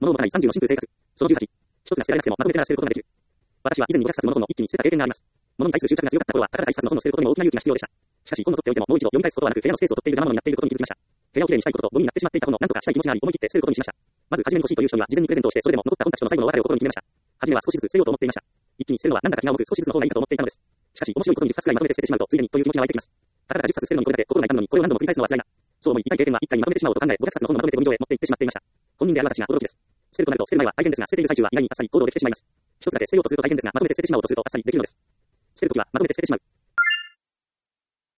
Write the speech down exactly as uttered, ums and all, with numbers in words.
物を持たないさんじゅうのシンプル生活。そのじゅうはち。一つが捨てられなくてもまとめてなら捨てることができる。私は以前にごひゃくさつもの本を一気に捨てた経験があります。物に対する執着が強かった頃は、たかが一冊の本を捨てることにも大きな勇気が必要でした。しかし、本を取っておいてももう一度読み返すことはなく、部屋のスペースを取っている生ものになっていることに気づきました。部屋をきれいにしたいことと、ゴミになってしまっていた本を何とかしたい気持ちがあり、思い切って捨てることにしました。まず、初めに欲しいという人には事前にプレゼントをして、それでも残った本たちとの最後のお別れを心に決めました。初めは少しずつ捨てようと思っていました。一気に捨てるのはなんだか気が重く、少しずつの方がいいかと思っていたのです。しかし、面白いことにじゅっさつくらいまとめて捨ててしまうと、ついでにという気持ちが湧いてきます。たかがじゅっさつ捨てるのにこれだけ心が痛むのに、これを何度も繰り返すのは辛いな。そう思い、痛い経験は一回にまとめてしまおうと考え、ごひゃくさつの本をまとめてゴミ場へ持って行ってしまっていました。本人である私が驚きです。捨てるとなると、捨てる前は大変ですが、捨てている最中は意外にあっさり行動できてしまいます。一つだけ捨てようとすると大変ですが、まとめて捨ててしまおうとするとあっさりできるのです。捨てるときは、まとめて捨ててしまう。